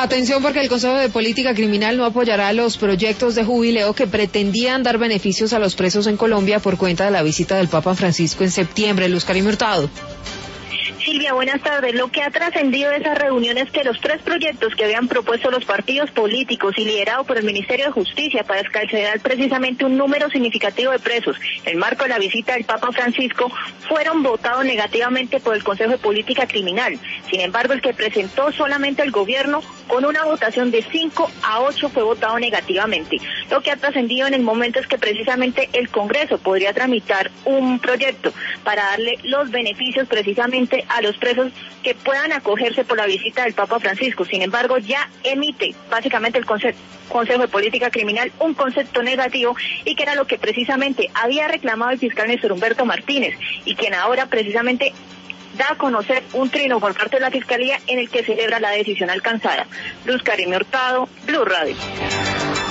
Atención, porque el Consejo de Política Criminal no apoyará los proyectos de jubileo que pretendían dar beneficios a los presos en Colombia por cuenta de la visita del Papa Francisco en septiembre. Luz Karim Hurtado. Silvia, buenas tardes. Lo que ha trascendido de esas reuniones es que los 3 proyectos que habían propuesto los partidos políticos y liderados por el Ministerio de Justicia para escarcelar precisamente un número significativo de presos en el marco de la visita del Papa Francisco fueron votados negativamente por el Consejo de Política Criminal. Sin embargo, el que presentó solamente el gobierno, con una votación de 5-8, fue votado negativamente. Lo que ha trascendido en el momento es que precisamente el Congreso podría tramitar un proyecto para darle los beneficios precisamente a los presos que puedan acogerse por la visita del Papa Francisco. Sin embargo, ya emite básicamente el Consejo de Política Criminal un concepto negativo, y que era lo que precisamente había reclamado el fiscal Néstor Humberto Martínez, y quien ahora precisamente da a conocer un trino por parte de la Fiscalía en el que celebra la decisión alcanzada. Luz Karim Hurtado, Blue Radio.